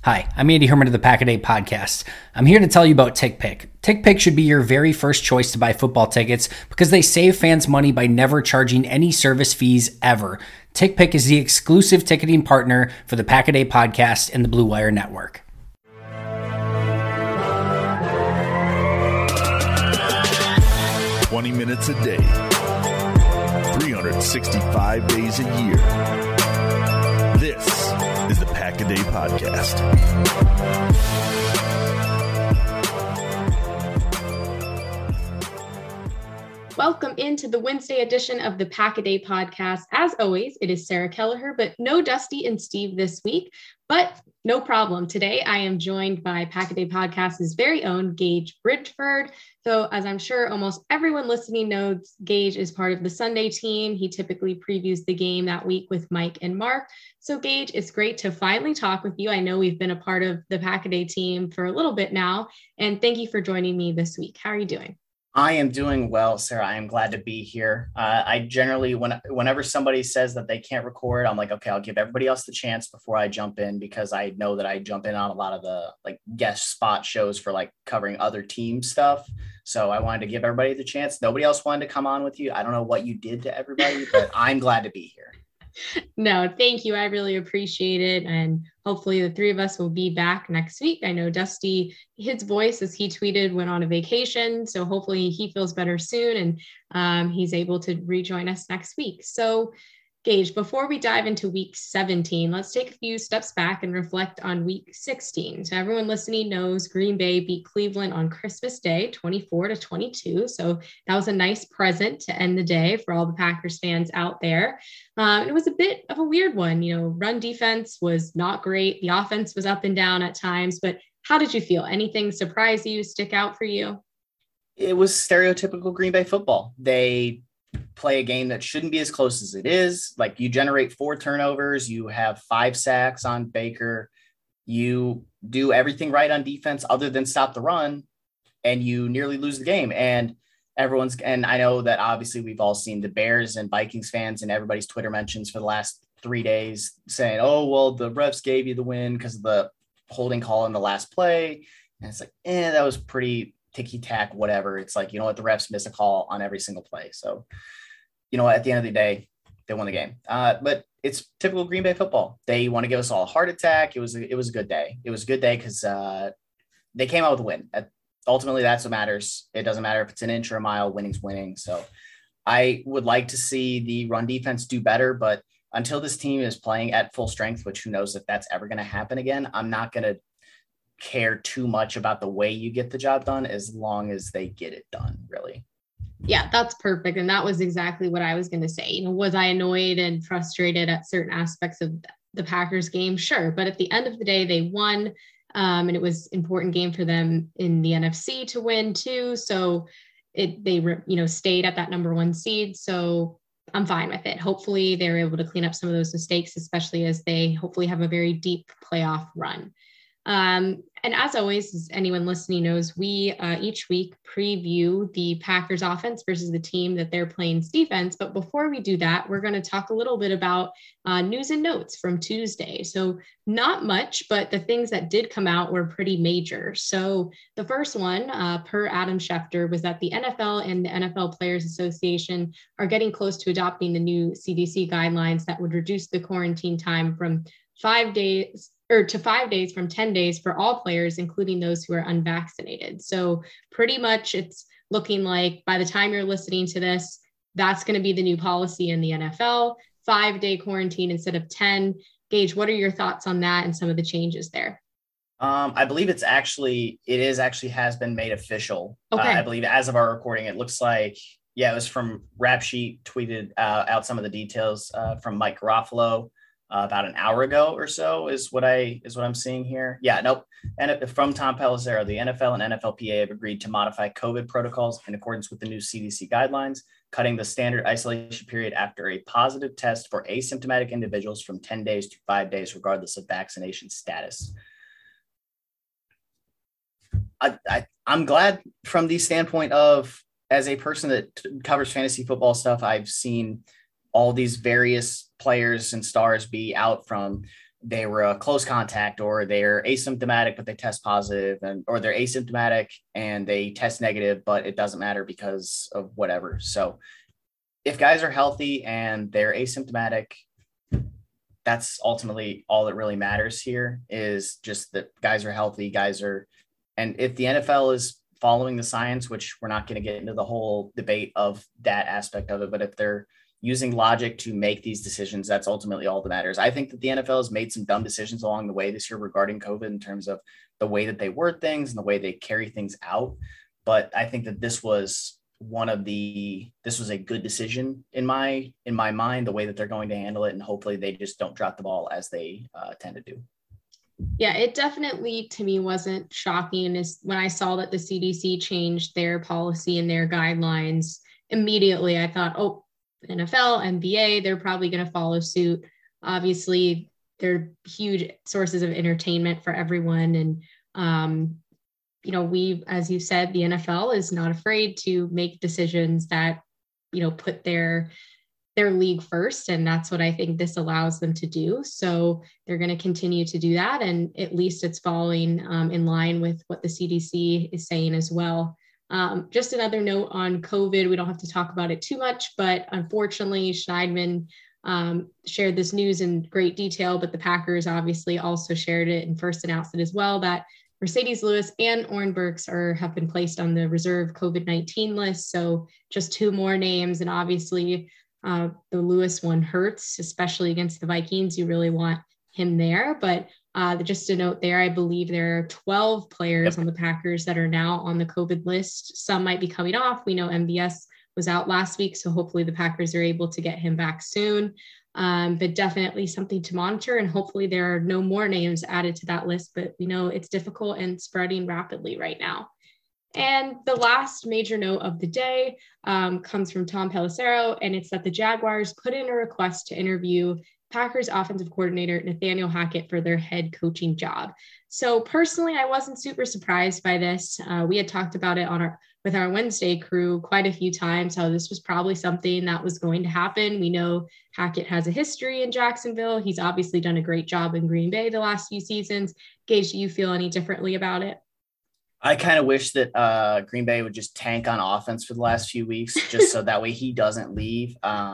Hi, I'm Andy Herman of the Pack-A-Day Podcast. I'm here to tell you about TickPick. TickPick should be your very first choice to buy football tickets because they save fans money by never charging any service fees ever. TickPick is the exclusive ticketing partner for the Pack-A-Day Podcast and the Blue Wire Network. "20 minutes a day, 365 days a year. This is the Pack-A-Day Podcast. Welcome into the Wednesday edition of the Pack-A-Day Podcast. As always, it is Sarah Kelleher, but no Dusty and Steve this week. But no problem. Today, I am joined by Pack-A-Day Podcast's very own Gage Bridgeford. So as I'm sure almost everyone listening knows, Gage is part of the Sunday team. He typically previews the game that week with Mike and Mark. So Gage, it's great to finally talk with you. I know we've been a part of the Pack-A-Day team for a little bit now, and thank you for joining me this week. How are you doing? I am doing well, Sarah. I am glad to be here. I generally, whenever somebody says that they can't record, I'm like, okay, I'll give everybody else the chance before I jump in, because I know that I jump in on a lot of the guest spot shows for covering other team stuff. So I wanted to give everybody the chance. Nobody else wanted to come on with you. I don't know what you did to everybody, but I'm glad to be here. No, thank you. I really appreciate it. And hopefully the three of us will be back next week. I know Dusty, his voice, as he tweeted, went on a vacation. So hopefully he feels better soon and he's able to rejoin us next week. So Gage, before we dive into week 17, let's take a few steps back and reflect on week 16. So everyone listening knows Green Bay beat Cleveland on Christmas Day, 24-22. So that was a nice present to end the day for all the Packers fans out there. It was a bit of a weird one. Run defense was not great. The offense was up and down at times, but how did you feel? Anything surprise you, stick out for you? It was stereotypical Green Bay football. They play a game that shouldn't be as close as it is. You generate 4 turnovers, you have 5 sacks on Baker, you do everything right on defense other than stop the run, and you nearly lose the game. And I know that obviously we've all seen the Bears and Vikings fans and everybody's Twitter mentions for the last 3 days saying, oh, well, the refs gave you the win because of the holding call in the last play. And it's that was pretty ticky-tack, whatever. It's the refs miss a call on every single play. So, at the end of the day, they won the game. But it's typical Green Bay football. They want to give us all a heart attack. It was a good day. It was a good day because they came out with a win. Ultimately, that's what matters. It doesn't matter if it's an inch or a mile. Winning's winning. So I would like to see the run defense do better, but until this team is playing at full strength, which who knows if that's ever going to happen again, I'm not going to care too much about the way you get the job done as long as they get it done, really. Yeah, that's perfect. And that was exactly what I was going to say. Was I annoyed and frustrated at certain aspects of the Packers game? Sure. But at the end of the day, they won. And it was an important game for them in the NFC to win too. So they stayed at that number 1 seed. So I'm fine with it. Hopefully they're able to clean up some of those mistakes, especially as they hopefully have a very deep playoff run. And as always, as anyone listening knows, we each week preview the Packers offense versus the team that they're playing's defense. But before we do that, we're going to talk a little bit about news and notes from Tuesday. So not much, but the things that did come out were pretty major. So the first one, per Adam Schefter, was that the NFL and the NFL Players Association are getting close to adopting the new CDC guidelines that would reduce the quarantine time from 5 days to 5 days from 10 days for all players, including those who are unvaccinated. So pretty much it's looking like by the time you're listening to this, that's going to be the new policy in the NFL, 5-day quarantine instead of 10. Gage, what are your thoughts on that and some of the changes there? I believe it has been made official. Okay. I believe as of our recording, it looks like, it was from Rap Sheet, tweeted out some of the details from Mike Garofalo. About an hour ago or so is what I'm seeing here. Yeah, nope. And from Tom Pelissero, the NFL and NFLPA have agreed to modify COVID protocols in accordance with the new CDC guidelines, cutting the standard isolation period after a positive test for asymptomatic individuals from 10 days to 5 days, regardless of vaccination status. I'm glad from the standpoint of, as a person that covers fantasy football stuff, I've seen all these various players and stars be out from they were a close contact, or they're asymptomatic but they test positive, or they're asymptomatic and they test negative, but it doesn't matter because of whatever. So if guys are healthy and they're asymptomatic, that's ultimately all that really matters here, is just that guys are healthy, and if the NFL is following the science, which we're not going to get into the whole debate of that aspect of it, but if they're using logic to make these decisions, that's ultimately all that matters. I think that the NFL has made some dumb decisions along the way this year regarding COVID in terms of the way that they word things and the way they carry things out. But I think that this was a good decision in my mind, the way that they're going to handle it. And hopefully they just don't drop the ball as they tend to do. Yeah, it definitely to me wasn't shocking is when I saw that the CDC changed their policy and their guidelines. Immediately I thought, oh, NFL, NBA, they're probably going to follow suit. Obviously, they're huge sources of entertainment for everyone. And, as you said, the NFL is not afraid to make decisions that, put their league first. And that's what I think this allows them to do. So they're going to continue to do that. And at least it's falling in line with what the CDC is saying as well. Just another note on COVID, we don't have to talk about it too much, but unfortunately Schneidman shared this news in great detail, but the Packers obviously also shared it and first announced it as well, that Mercedes Lewis and Oren Burks have been placed on the reserve COVID-19 list. So just two more names. And obviously the Lewis one hurts, especially against the Vikings. You really want him there, but just a note there, I believe there are 12 players on the Packers that are now on the COVID list. Some might be coming off. We know MVS was out last week, so hopefully the Packers are able to get him back soon. But definitely something to monitor, and hopefully there are no more names added to that list, but we know it's difficult and spreading rapidly right now. And the last major note of the day comes from Tom Pelissero, and it's that the Jaguars put in a request to interview Packers offensive coordinator Nathaniel Hackett for their head coaching job. So personally, I wasn't super surprised by this. We had talked about it with our Wednesday crew quite a few times, how this was probably something that was going to happen. We know Hackett has a history in Jacksonville. He's obviously done a great job in Green Bay the last few seasons. Gage, do you feel any differently about it? I kind of wish that Green Bay would just tank on offense for the last few weeks, just so that way he doesn't leave.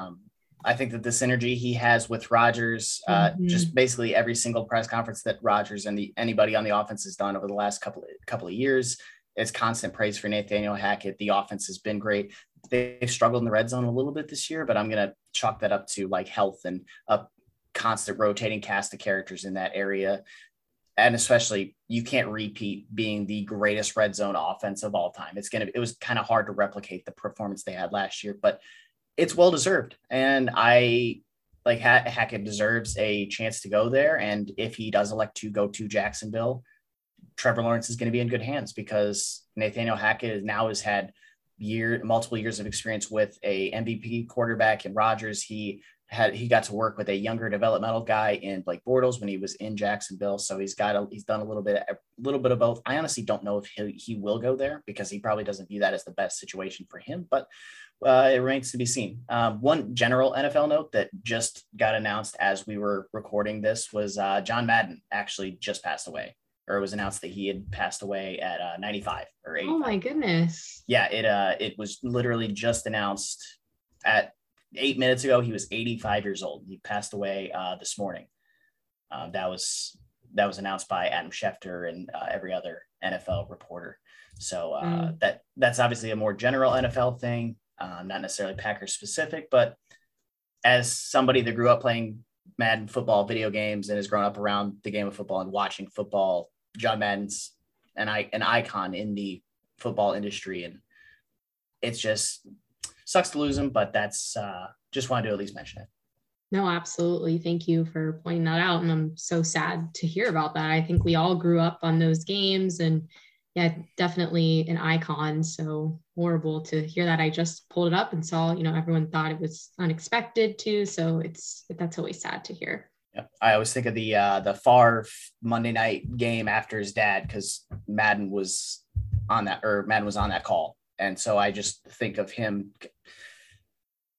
I think that the synergy he has with Rodgers, just basically every single press conference that Rodgers and anybody on the offense has done over the last couple of years, is constant praise for Nathaniel Hackett. The offense has been great. They've struggled in the red zone a little bit this year, but I'm going to chalk that up to like health and a constant rotating cast of characters in that area. And especially you can't repeat being the greatest red zone offense of all time. It was kind of hard to replicate the performance they had last year, but it's well-deserved. And Hackett deserves a chance to go there. And if he does elect to go to Jacksonville, Trevor Lawrence is going to be in good hands, because Nathaniel Hackett has had multiple years of experience with a MVP quarterback in Rodgers. He got to work with a younger developmental guy in Blake Bortles when he was in Jacksonville. So he's done a little bit of both. I honestly don't know if he will go there, because he probably doesn't view that as the best situation for him, but it remains to be seen. One general NFL note that just got announced as we were recording this was John Madden actually just passed away, or it was announced that he had passed away at 95 or 85. Oh my goodness. Yeah, it was literally just announced at 8 minutes ago. He was 85 years old. He passed away this morning. That was announced by Adam Schefter and every other NFL reporter. So that's obviously a more general NFL thing, not necessarily Packers specific, but as somebody that grew up playing Madden football video games and has grown up around the game of football and watching football, John Madden's an icon in the football industry, and it's just sucks to lose him, but that's just wanted to at least mention it. No, absolutely. Thank you for pointing that out. And I'm so sad to hear about that. I think we all grew up on those games, and yeah, definitely an icon. So horrible to hear that. I just pulled it up and saw, everyone thought it was unexpected too. So that's always sad to hear. Yeah. I always think of the Favre Monday night game after his dad, because Madden was on that call. And so I just think of him.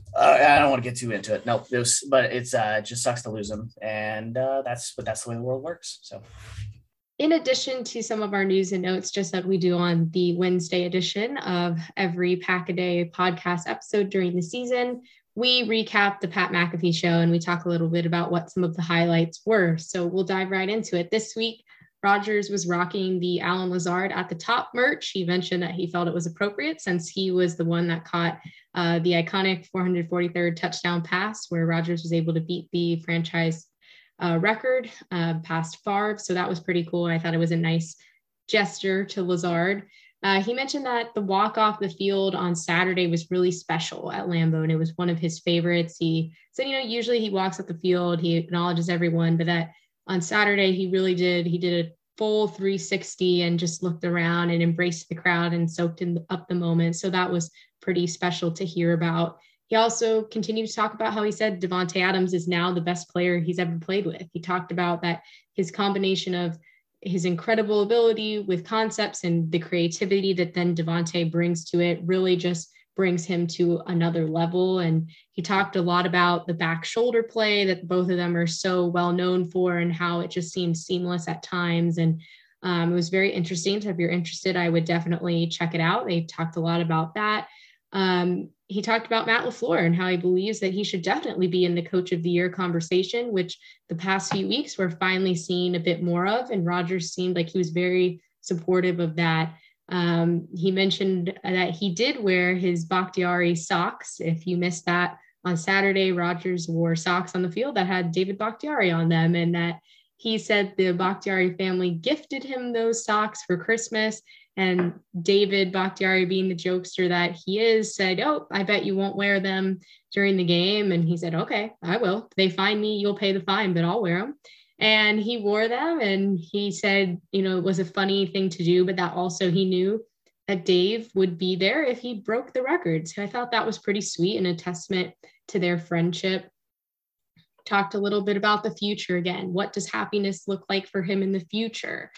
I don't want to get too into it. No, but it's it just sucks to lose him, and that's the way the world works. So. In addition to some of our news and notes, just like we do on the Wednesday edition of every Pack-A-Day podcast episode during the season, we recap the Pat McAfee show and we talk a little bit about what some of the highlights were. So we'll dive right into it. This week, Rodgers was rocking the Allen Lazard at the top merch. He mentioned that he felt it was appropriate since he was the one that caught the iconic 443rd touchdown pass where Rodgers was able to beat the franchise record past Favre. So that was pretty cool. I thought it was a nice gesture to Lazard. He mentioned that the walk off the field on Saturday was really special at Lambeau, and it was one of his favorites. He said, usually he walks up the field, he acknowledges everyone, but that on Saturday he really did. He did a full 360 and just looked around and embraced the crowd and soaked up the moment. So that was pretty special to hear about. He also continued to talk about how he said Davante Adams is now the best player he's ever played with. He talked about that his combination of his incredible ability with concepts and the creativity that then Davante brings to it really just brings him to another level. And he talked a lot about the back shoulder play that both of them are so well known for and how it just seems seamless at times. And it was very interesting. So if you're interested, I would definitely check it out. They talked a lot about that. He talked about Matt LaFleur and how he believes that he should definitely be in the coach of the year conversation, which the past few weeks we're finally seeing a bit more of. And Rodgers seemed like he was very supportive of that. He mentioned that he did wear his Bakhtiari socks. If you missed that on Saturday, Rodgers wore socks on the field that had David Bakhtiari on them, and that he said the Bakhtiari family gifted him those socks for Christmas. And David Bakhtiari, being the jokester that he is, said, "Oh, I bet you won't wear them during the game." And he said, "Okay, I will. If they find me, you'll pay the fine, but I'll wear them." And he wore them. And he said, it was a funny thing to do, but that also he knew that Dave would be there if he broke the record. So I thought that was pretty sweet and a testament to their friendship. Talked a little bit about the future again. What does happiness look like for him in the future?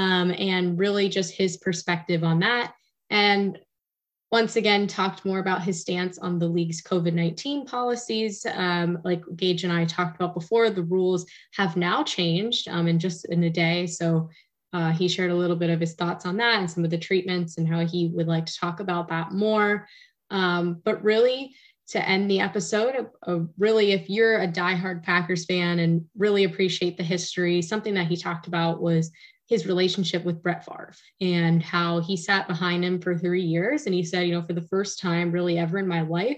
And really just his perspective on that. And once again, talked more about his stance on the league's COVID-19 policies. Like Gage and I talked about before, the rules have now changed in a day. So he shared a little bit of his thoughts on that and some of the treatments and how he would like to talk about that more. But really, to end the episode, really, if you're a diehard Packers fan and really appreciate the history, something that he talked about was his relationship with Brett Favre and how he sat behind him for 3 years. And he said, for the first time really ever in my life,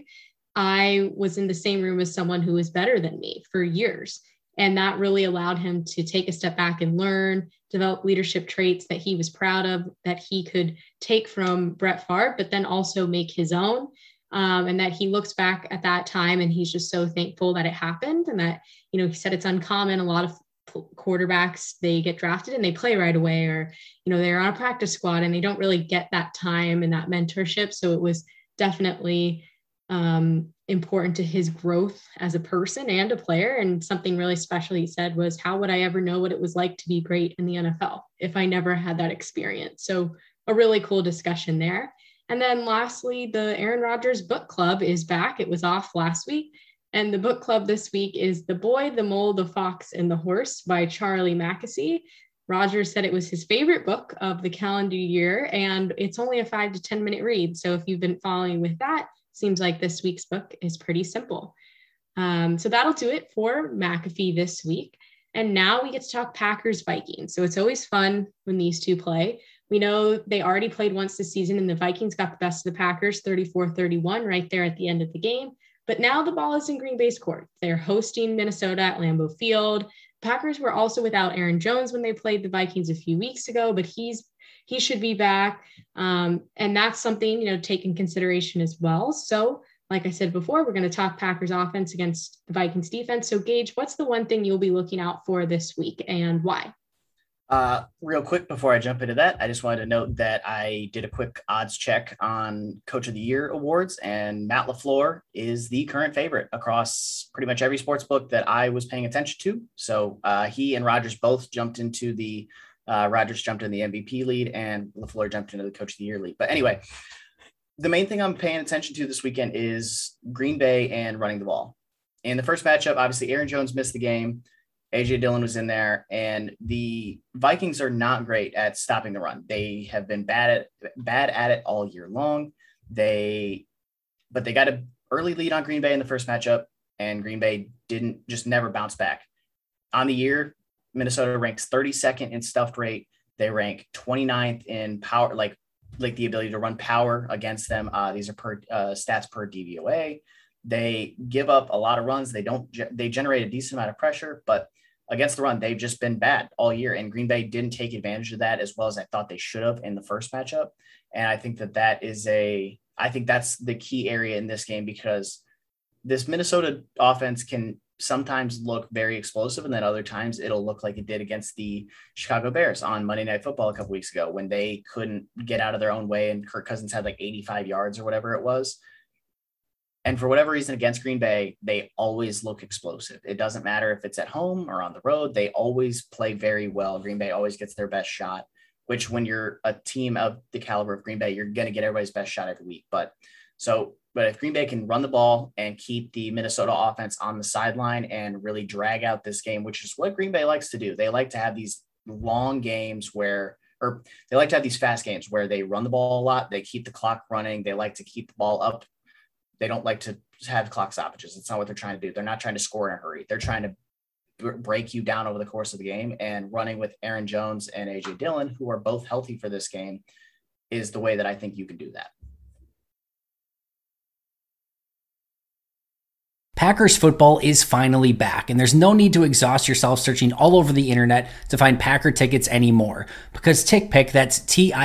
I was in the same room as someone who was better than me for years. And that really allowed him to take a step back and learn, develop leadership traits that he was proud of, that he could take from Brett Favre, but then also make his own. And that he looks back at that time and he's just so thankful that it happened. And that, he said it's uncommon. A lot of quarterbacks, they get drafted and they play right away, or they're on a practice squad and they don't really get that time and that mentorship. So it was definitely important to his growth as a person and a player. And something really special he said was, how would I ever know what it was like to be great in the NFL if I never had that experience? So a really cool discussion there. And then lastly, the Aaron Rodgers book club is back. It was off last week. And the book club this week is The Boy, the Mole, the Fox, and the Horse by Charlie Mackesy. Rodgers said it was his favorite book of the calendar year, and it's only a 5 to 10 minute read. So if you've been following with that, seems like this week's book is pretty simple. So that'll do it for McAfee this week. And now we get to talk Packers Vikings. So it's always fun when these two play. We know they already played once this season and the Vikings got the best of the Packers 34-31 right there at the end of the game. But now the ball is in Green Bay's court. They're hosting Minnesota at Lambeau Field. Packers were also without Aaron Jones when they played the Vikings a few weeks ago, but he should be back. And that's something, to take in consideration as well. So like I said before, we're going to talk Packers offense against the Vikings defense. So Gage, what's the one thing you'll be looking out for this week and why? Real quick before I jump into that, I just wanted to note that I did a quick odds check on Coach of the Year awards, and Matt LaFleur is the current favorite across pretty much every sports book that I was paying attention to. So he and Rodgers both jumped into Rodgers jumped in the MVP lead and LaFleur jumped into the Coach of the Year lead. But anyway, the main thing I'm paying attention to this weekend is Green Bay and running the ball. In the first matchup, obviously Aaron Jones missed the game. A.J. Dillon was in there, and the Vikings are not great at stopping the run. They have been bad at it all year long. But they got an early lead on Green Bay in the first matchup, and Green Bay never bounce back. On the year, Minnesota ranks 32nd in stuffed rate. They rank 29th in power, like the ability to run power against them. These are stats per DVOA. They give up a lot of runs. They generate a decent amount of pressure, but against the run, they've just been bad all year. And Green Bay didn't take advantage of that as well as I thought they should have in the first matchup. And I think I think that's the key area in this game, because this Minnesota offense can sometimes look very explosive, and then other times it'll look like it did against the Chicago Bears on Monday Night Football a couple weeks ago when they couldn't get out of their own way and Kirk Cousins had like 85 yards or whatever it was. And for whatever reason against Green Bay, they always look explosive. It doesn't matter if it's at home or on the road. They always play very well. Green Bay always gets their best shot, which when you're a team of the caliber of Green Bay, you're going to get everybody's best shot every week. But if Green Bay can run the ball and keep the Minnesota offense on the sideline and really drag out this game, which is what Green Bay likes to do. They like to have these long games they like to have these fast games where they run the ball a lot. They keep the clock running. They like to keep the ball up. They don't like to have clock stoppages. It's not what they're trying to do. They're not trying to score in a hurry. They're trying to break you down over the course of the game, and running with Aaron Jones and A.J. Dillon, who are both healthy for this game, is the way that I think you can do that. Packers football is finally back, and there's no need to exhaust yourself searching all over the internet to find Packer tickets anymore, because TickPick, that's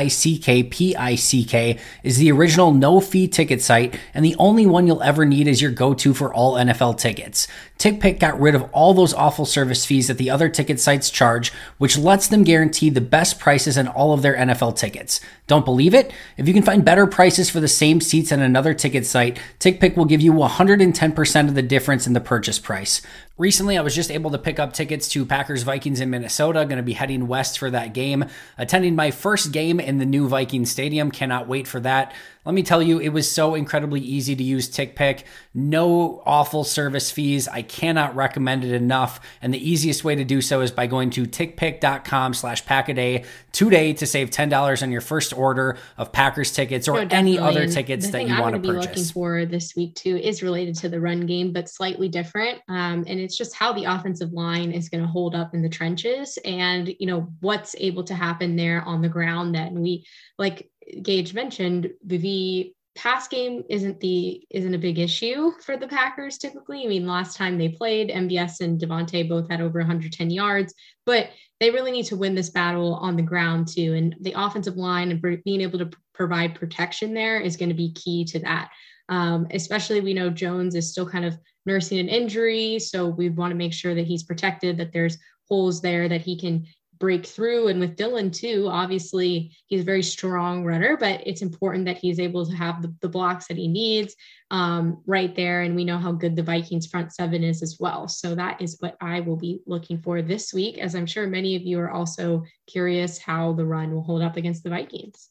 TickPick, is the original no-fee ticket site, and the only one you'll ever need as your go-to for all NFL tickets. TickPick got rid of all those awful service fees that the other ticket sites charge, which lets them guarantee the best prices on all of their NFL tickets. Don't believe it? If you can find better prices for the same seats on another ticket site, TickPick will give you 110% of the difference in the purchase price. Recently, I was just able to pick up tickets to Packers Vikings in Minnesota. Going to be heading west for that game. Attending my first game in the new Vikings Stadium. Cannot wait for that. Let me tell you, it was so incredibly easy to use TickPick. No awful service fees. I cannot recommend it enough. And the easiest way to do so is by going to tickpick.com/packaday today to save $10 on your first order of Packers tickets or any other tickets that you want to purchase. The thing I'm going to be looking for this week too is related to the run game, but slightly different. And it's just how the offensive line is going to hold up in the trenches and, what's able to happen there on the ground. That we, like Gage mentioned, the pass game isn't a big issue for the Packers typically. I mean, last time they played, MVS and Devontae both had over 110 yards, but they really need to win this battle on the ground too. And the offensive line and being able to provide protection there is going to be key to that. Especially we know Jones is still kind of nursing an injury, so we want to make sure that he's protected, that there's holes there that he can break through. And with Dillon too, obviously he's a very strong runner, but it's important that he's able to have the blocks that he needs right there. And we know how good the Vikings front seven is as well. So that is what I will be looking for this week, as I'm sure many of you are also curious how the run will hold up against the Vikings.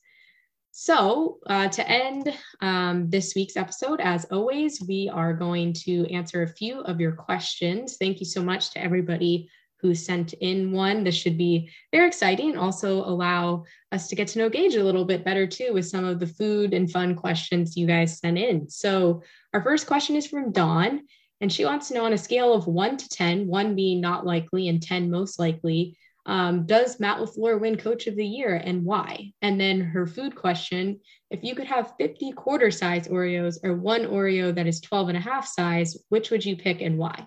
So to end this week's episode, as always, we are going to answer a few of your questions. Thank you so much to everybody who sent in one. This should be very exciting and also allow us to get to know Gage a little bit better too with some of the food and fun questions you guys sent in. So our first question is from Dawn, and she wants to know, on a scale of 1 to 10, 1 being not likely and 10 most likely, does Matt LaFleur win Coach of the Year and why? And then her food question, if you could have 50 quarter size Oreos or one Oreo that is 12 and a half size, which would you pick and why?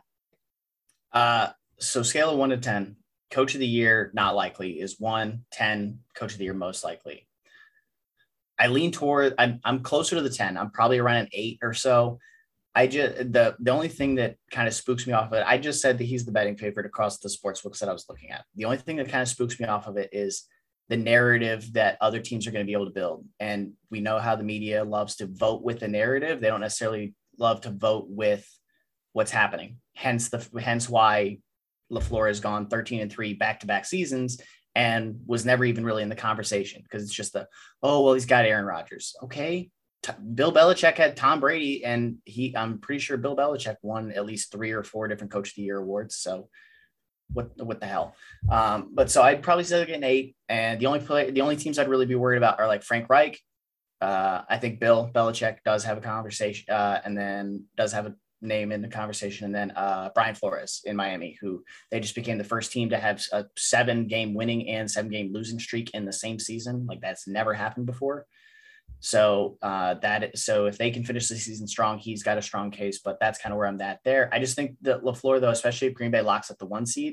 So scale of 1 to 10, Coach of the Year, not likely, is 1, 10, Coach of the Year, most likely. I lean toward, I'm closer to the 10. I'm probably around an 8 or so. The only thing that kind of spooks me off of it, I just said that he's the betting favorite across the sports books that I was looking at. The only thing that kind of spooks me off of it is the narrative that other teams are going to be able to build. And we know how the media loves to vote with the narrative. They don't necessarily love to vote with what's happening. Hence why LaFleur has gone 13-3 back-to-back seasons and was never even really in the conversation, because it's just he's got Aaron Rodgers. Okay. Bill Belichick had Tom Brady, and I'm pretty sure Bill Belichick won at least 3 or 4 different Coach of the Year awards. So what the hell? But so I'd probably say an 8. And the only teams I'd really be worried about are like Frank Reich. I think Bill Belichick does have a conversation, and then does have a name in the conversation. And then Brian Flores in Miami, who they just became the first team to have a 7-game winning and 7-game losing streak in the same season. Like that's never happened before. So if they can finish the season strong, he's got a strong case, but that's kind of where I'm at there. I just think that LaFleur, though, especially if Green Bay locks up the 1 seed,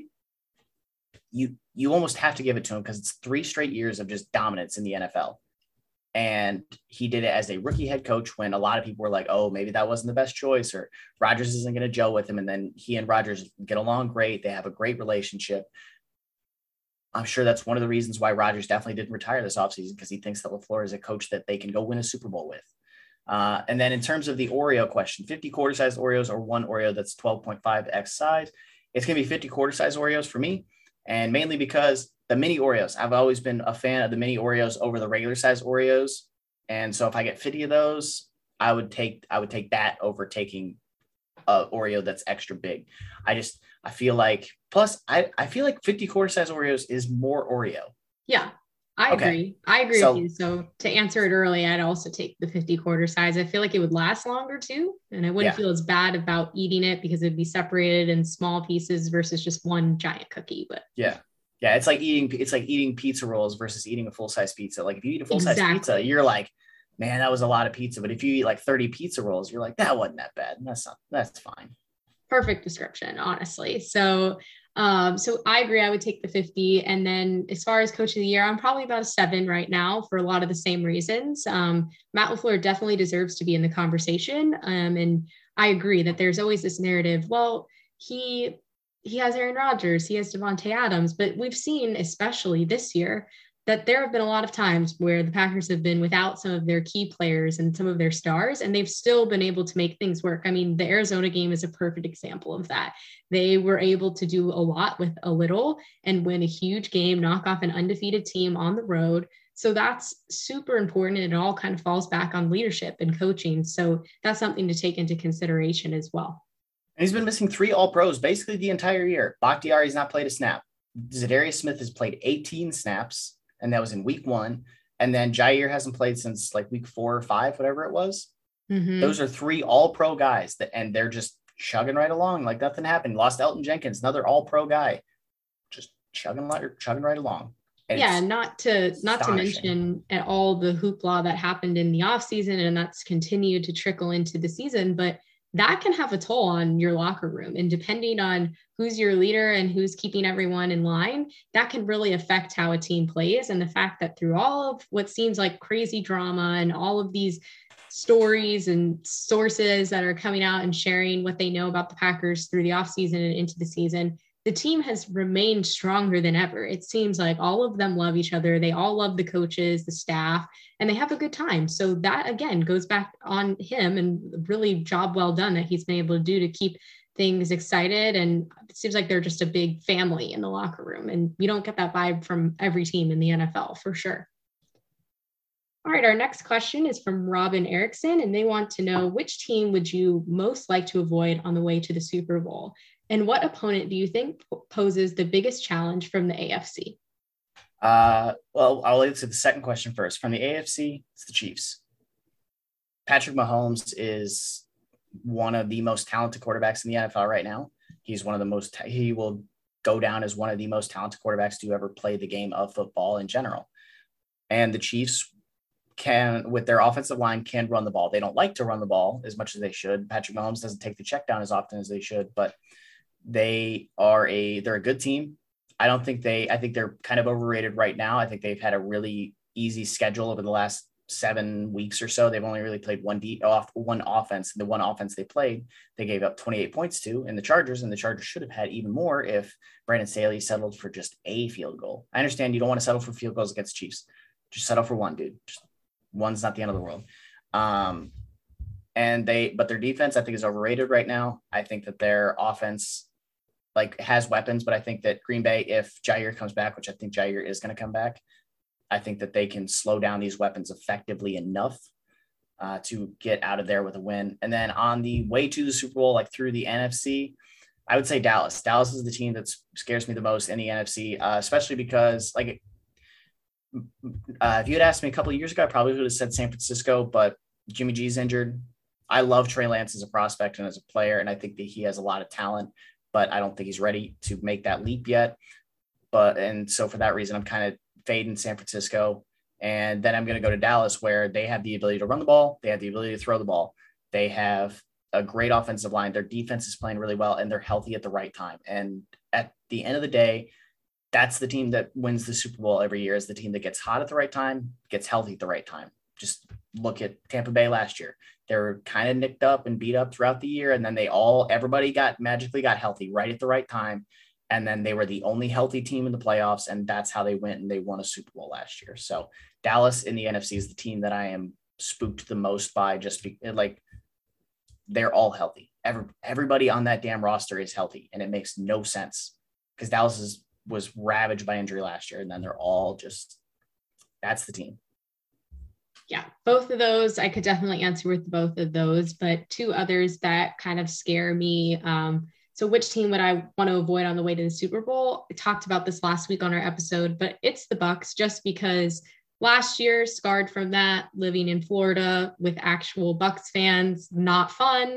you almost have to give it to him because it's 3 straight years of just dominance in the NFL. And he did it as a rookie head coach when a lot of people were like, oh, maybe that wasn't the best choice, or Rodgers isn't going to gel with him. And then he and Rodgers get along great. They have a great relationship. I'm sure that's one of the reasons why Rodgers definitely didn't retire this offseason, because he thinks that LaFleur is a coach that they can go win a Super Bowl with. And then in terms of the Oreo question, 50 quarter-sized Oreos or 1 Oreo that's 12.5x size, it's going to be 50 quarter-sized Oreos for me, and mainly because the mini Oreos, I've always been a fan of the mini Oreos over the regular-sized Oreos, and so if I get 50 of those, I would take that over taking a Oreo that's extra big. I feel like, plus I feel like 50 quarter size Oreos is more Oreo. Yeah, I agree. I agree with you. So to answer it early, I'd also take the 50 quarter size. I feel like it would last longer too. And I wouldn't feel as bad about eating it because it'd be separated in small pieces versus just one giant cookie. But yeah, it's like eating pizza rolls versus eating a full-size pizza. Like if you eat a full-size pizza, you're like, man, that was a lot of pizza. But if you eat like 30 pizza rolls, you're like, that wasn't that bad. That's fine. Perfect description, honestly. So I agree. I would take the 50. And then as far as Coach of the Year, I'm probably about a 7 right now for a lot of the same reasons. Matt LaFleur definitely deserves to be in the conversation. And I agree that there's always this narrative. Well, he has Aaron Rodgers, he has Devontae Adams, but we've seen, especially this year, that there have been a lot of times where the Packers have been without some of their key players and some of their stars, and they've still been able to make things work. I mean, the Arizona game is a perfect example of that. They were able to do a lot with a little and win a huge game, knock off an undefeated team on the road. So that's super important. And it all kind of falls back on leadership and coaching. So that's something to take into consideration as well. And he's been missing 3 All-Pros basically the entire year. Bakhtiari's not played a snap. Zadarius Smith has played 18 snaps, and that was in week 1. And then Jair hasn't played since like week 4 or 5, whatever it was. Mm-hmm. Those are 3 All-Pro guys and they're just chugging right along like nothing happened. Lost Elton Jenkins, another All-Pro guy, just chugging right along. And not to mention at all the hoopla that happened in the offseason, and that's continued to trickle into the season, but that can have a toll on your locker room. And depending on who's your leader and who's keeping everyone in line, that can really affect how a team plays. And the fact that through all of what seems like crazy drama and all of these stories and sources that are coming out and sharing what they know about the Packers through the offseason and into the season, the team has remained stronger than ever. It seems like all of them love each other. They all love the coaches, the staff, and they have a good time. So that, again, goes back on him, and really job well done that he's been able to do to keep things excited. And it seems like they're just a big family in the locker room. And you don't get that vibe from every team in the NFL for sure. All right, our next question is from Robin Erickson, and they want to know, which team would you most like to avoid on the way to the Super Bowl? And what opponent do you think poses the biggest challenge from the AFC? Well, I'll answer the second question first. From the AFC, it's the Chiefs. Patrick Mahomes is one of the most talented quarterbacks in the NFL right now. He's he will go down as one of the most talented quarterbacks to ever play the game of football in general. And the Chiefs can, with their offensive line, can run the ball. They don't like to run the ball as much as they should. Patrick Mahomes doesn't take the check down as often as they should, but they're a good team. I think they're kind of overrated right now. I think they've had a really easy schedule over the last 7 weeks or so. They've only really played one offense. The one offense they played, they gave up 28 points to in the Chargers, and the Chargers should have had even more if Brandon Staley settled for just a field goal. I understand you don't want to settle for field goals against Chiefs. Just settle for one, dude. Just one's not the end of the world. But their defense, I think, is overrated right now. I think that their offense has weapons, but I think that Green Bay, if Jair comes back, which I think Jair is going to come back, I think that they can slow down these weapons effectively enough to get out of there with a win. And then on the way to the Super Bowl, like through the NFC, I would say Dallas. Dallas is the team that scares me the most in the NFC, especially because like if you had asked me a couple of years ago, I probably would have said San Francisco, but Jimmy G's injured. I love Trey Lance as a prospect and as a player, and I think that he has a lot of talent, but I don't think he's ready to make that leap yet. And so for that reason, I'm kind of fading San Francisco. And then I'm going to go to Dallas, where they have the ability to run the ball. They have the ability to throw the ball. They have a great offensive line. Their defense is playing really well, and they're healthy at the right time. And at the end of the day, that's the team that wins the Super Bowl every year, is the team that gets hot at the right time, gets healthy at the right time. Just look at Tampa Bay last year. They were kind of nicked up and beat up throughout the year. And then everybody magically got healthy right at the right time. And then they were the only healthy team in the playoffs. And that's how they went, and they won a Super Bowl last year. So Dallas in the NFC is the team that I am spooked the most by, like they're all healthy. Everybody on that damn roster is healthy, and it makes no sense because Dallas was ravaged by injury last year. And then they're all that's the team. Yeah, both of those, I could definitely answer with both of those, but two others that kind of scare me. So which team would I want to avoid on the way to the Super Bowl? I talked about this last week on our episode, but it's the Bucs, just because last year, scarred from that, living in Florida with actual Bucs fans, not fun.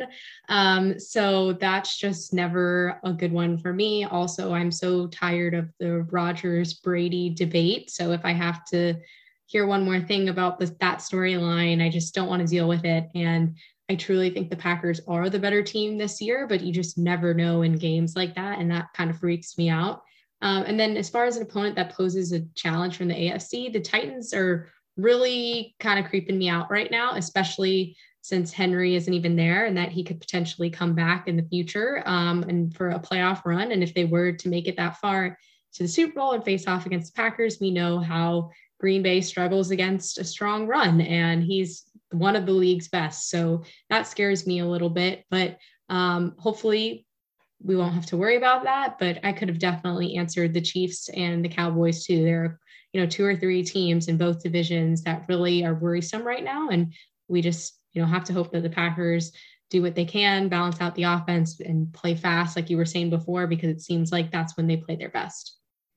So that's just never a good one for me. Also, I'm so tired of the Rodgers-Brady debate. So if I have to hear one more thing about that storyline, I just don't want to deal with it. And I truly think the Packers are the better team this year, but you just never know in games like that. And that kind of freaks me out. And then as far as an opponent that poses a challenge from the AFC, the Titans are really kind of creeping me out right now, especially since Henry isn't even there and that he could potentially come back in the future and for a playoff run. And if they were to make it that far to the Super Bowl and face off against the Packers, we know how Green Bay struggles against a strong run, and he's one of the league's best. So that scares me a little bit, but hopefully we won't have to worry about that. But I could have definitely answered the Chiefs and the Cowboys too. There are, 2 or 3 teams in both divisions that really are worrisome right now. And we just, have to hope that the Packers do what they can, balance out the offense and play fast, like you were saying before, because it seems like that's when they play their best.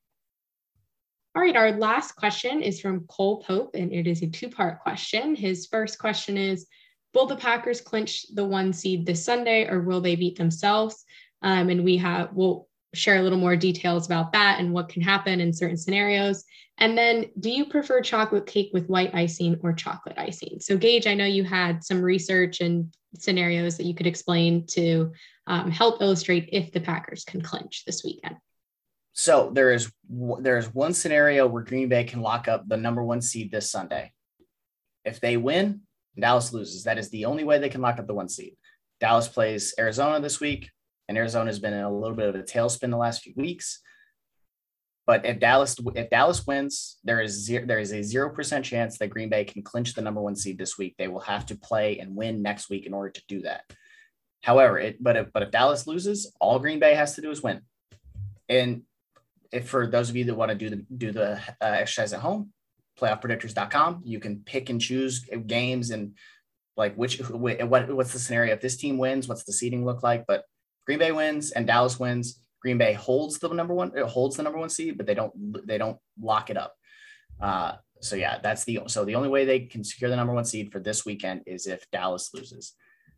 All right, our last question is from Cole Pope, and it is a 2-part question. His first question is, will the Packers clinch the 1 seed this Sunday, or will they beat themselves? And we'll share a little more details about that and what can happen in certain scenarios. And then, do you prefer chocolate cake with white icing or chocolate icing? So Gage, I know you had some research and scenarios that you could explain to help illustrate if the Packers can clinch this weekend. So there is one scenario where Green Bay can lock up the number 1 seed this Sunday. If they win, Dallas loses. That is the only way they can lock up the 1 seed. Dallas plays Arizona this week, and Arizona has been in a little bit of a tailspin the last few weeks. But if Dallas wins, there is a 0% chance that Green Bay can clinch the number 1 seed this week. They will have to play and win next week in order to do that. However, if Dallas loses, all Green Bay has to do is win. And if for those of you that want to do the exercise at home, playoffpredictors.com, you can pick and choose games and like what's the scenario. If this team wins, what's the seeding look like? But Green Bay wins and Dallas wins. Green Bay holds the number 1 seed, but they don't lock it up. So yeah, the only way they can secure the number 1 seed for this weekend is if Dallas loses.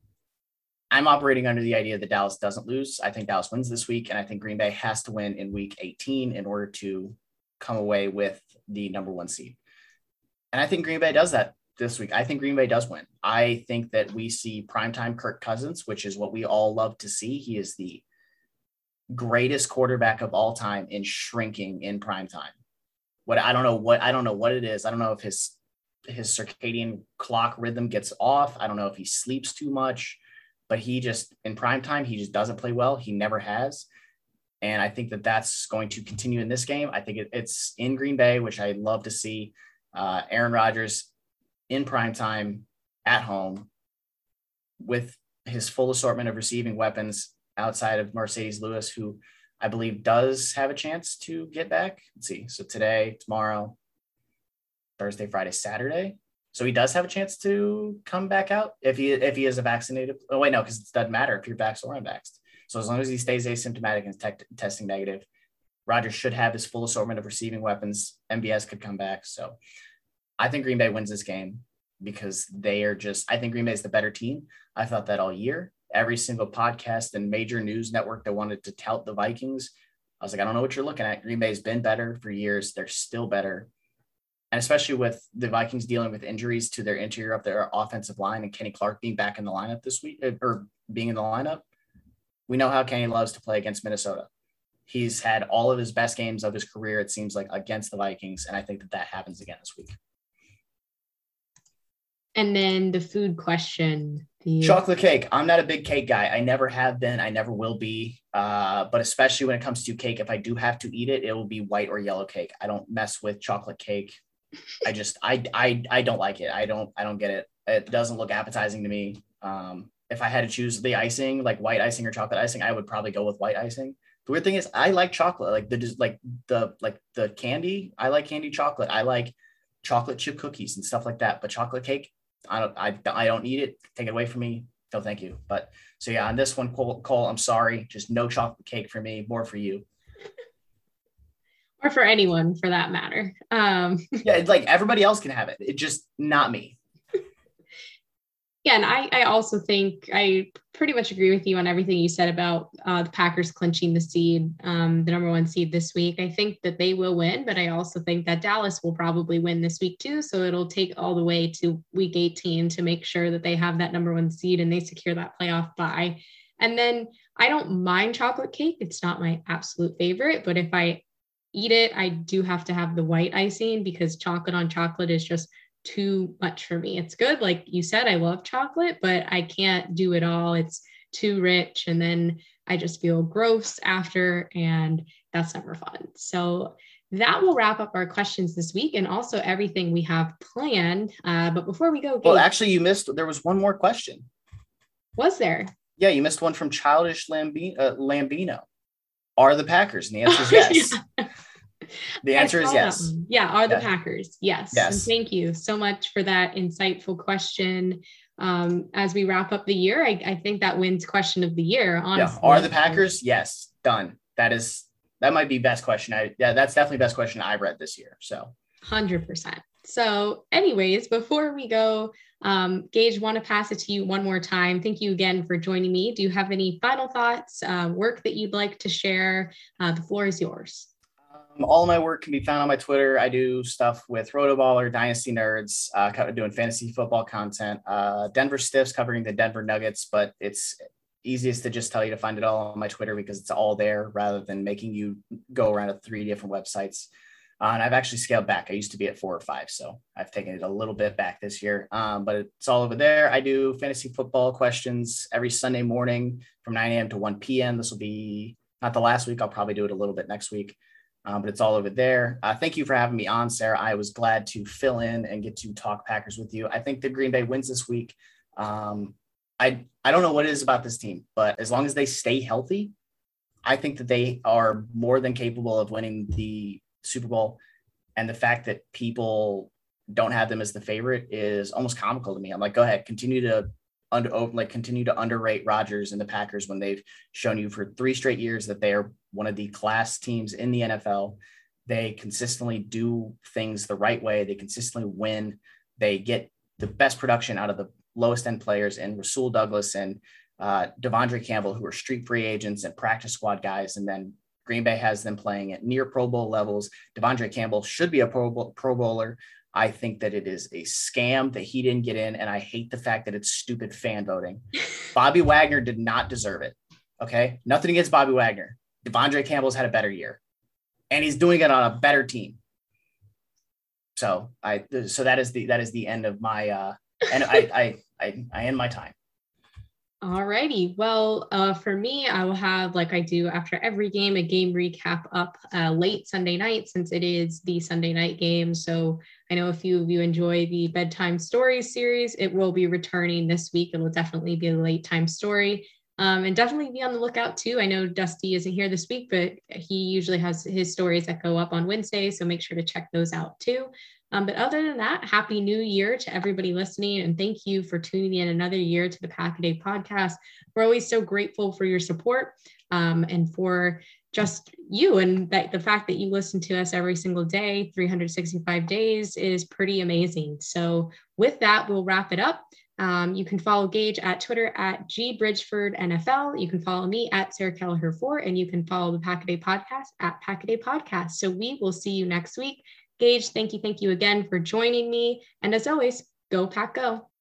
I'm operating under the idea that Dallas doesn't lose. I think Dallas wins this week, and I think Green Bay has to win in week 18 in order to come away with the number 1 seed. And I think Green Bay does that this week. I think Green Bay does win. I think that we see primetime Kirk Cousins, which is what we all love to see. He is the greatest quarterback of all time in shrinking in primetime. I don't know what it is. I don't know if his circadian clock rhythm gets off. I don't know if he sleeps too much. But he just, in prime time, he just doesn't play well. He never has. And I think that that's going to continue in this game. I think it's in Green Bay, which I love to see. Aaron Rodgers in prime time at home with his full assortment of receiving weapons outside of Mercedes Lewis, who I believe does have a chance to get back. Let's see. So today, tomorrow, Thursday, Friday, Saturday. So he does have a chance to come back out if he is a vaccinated. Oh, wait, no, because it doesn't matter if you're vaxxed or unvaxxed. So as long as he stays asymptomatic and testing negative, Rodgers should have his full assortment of receiving weapons. MVS could come back. So I think Green Bay wins this game because I think Green Bay is the better team. I thought that all year. Every single podcast and major news network that wanted to tout the Vikings, I was like, I don't know what you're looking at. Green Bay's been better for years. They're still better. And especially with the Vikings dealing with injuries to their interior of their offensive line and Kenny Clark being back in the lineup this week or being in the lineup, we know how Kenny loves to play against Minnesota. He's had all of his best games of his career, it seems like, against the Vikings. And I think that happens again this week. And then the food question. Chocolate cake. I'm not a big cake guy. I never have been. I never will be. But especially when it comes to cake, if I do have to eat it, it will be white or yellow cake. I don't mess with chocolate cake. I don't like it. I don't get it. It doesn't look appetizing to me. If I had to choose the icing, like white icing or chocolate icing, I would probably go with white icing. The weird thing is I like chocolate, like the candy. I like candy chocolate. I like chocolate chip cookies and stuff like that. But chocolate cake, I don't eat it. Take it away from me. No, thank you. But so yeah, on this one, Cole, I'm sorry. Just no chocolate cake for me. More for you. Or for anyone for that matter. Yeah, it's like everybody else can have it. It's just not me. Yeah, and I also think I pretty much agree with you on everything you said about the Packers clinching the seed, the number 1 seed this week. I think that they will win, but I also think that Dallas will probably win this week too. So it'll take all the way to week 18 to make sure that they have that number 1 seed and they secure that playoff bye. And then I don't mind chocolate cake. It's not my absolute favorite, but if I eat it, I do have to have the white icing because chocolate on chocolate is just too much for me. It's good. Like you said, I love chocolate, but I can't do it all. It's too rich. And then I just feel gross after, and that's never fun. So that will wrap up our questions this week and also everything we have planned. But before we go, well, actually there was one more question. Was there? Yeah. You missed one from Childish Lambino. Are the Packers? And the answer is yes. Yeah. The answer is yes. Yeah. Are the Packers? Yes. Yes. And thank you so much for that insightful question. As we wrap up the year, I think that wins question of the year. Honestly. Yeah. Are the Packers? Yes. Done. That might be best question. That's definitely best question I've read this year. So 100%. So anyways, before we go, Gage, want to pass it to you one more time. Thank you again for joining me. Do you have any final thoughts, work that you'd like to share? The floor is yours. All of my work can be found on my Twitter. I do stuff with Rotoballer, Dynasty Nerds, doing fantasy football content, Denver Stiffs covering the Denver Nuggets, but it's easiest to just tell you to find it all on my Twitter because it's all there rather than making you go around to 3 different websites. And I've actually scaled back. I used to be at 4 or 5, so I've taken it a little bit back this year, but it's all over there. I do fantasy football questions every Sunday morning from 9 a.m. to 1 p.m. This will be not the last week. I'll probably do it a little bit next week. But it's all over there. Thank you for having me on, Sarah. I was glad to fill in and get to talk Packers with you. I think the Green Bay wins this week. I don't know what it is about this team, but as long as they stay healthy, I think that they are more than capable of winning the Super Bowl. And the fact that people don't have them as the favorite is almost comical to me. I'm like, go ahead, continue to underrate Rodgers and the Packers when they've shown you for 3 straight years that they are one of the class teams in the NFL. They consistently do things the right way. They consistently win. They get the best production out of the lowest end players in Rasul Douglas and Devondre Campbell, who are street free agents and practice squad guys. And then Green Bay has them playing at near Pro Bowl levels. Devondre Campbell should be a Pro Bowler. I think that it is a scam that he didn't get in, and I hate the fact that it's stupid fan voting. Bobby Wagner did not deserve it, okay? Nothing against Bobby Wagner. Devondre Campbell's had a better year, and he's doing it on a better team. So that is the end of my and I end my time. All righty. Well, for me, I will have, like I do after every game, a game recap up late Sunday night, since it is the Sunday night game. So I know a few of you enjoy the bedtime stories series. It will be returning this week. It will definitely be a late time story. And definitely be on the lookout too. I know Dusty isn't here this week, but he usually has his stories that go up on Wednesday. So make sure to check those out too. But other than that, happy new year to everybody listening. And thank you for tuning in another year to the Pack-A-Day podcast. We're always so grateful for your support and for just you, and that the fact that you listen to us every single day, 365 days is pretty amazing. So with that, we'll wrap it up. You can follow Gage at Twitter at GBridgefordNFL. You can follow me at Sarah Kelleher 4, and you can follow the Pack-A-Day podcast at Pack-A-Day podcast. So we will see you next week. Gage, thank you again for joining me. And as always, go Pack Go.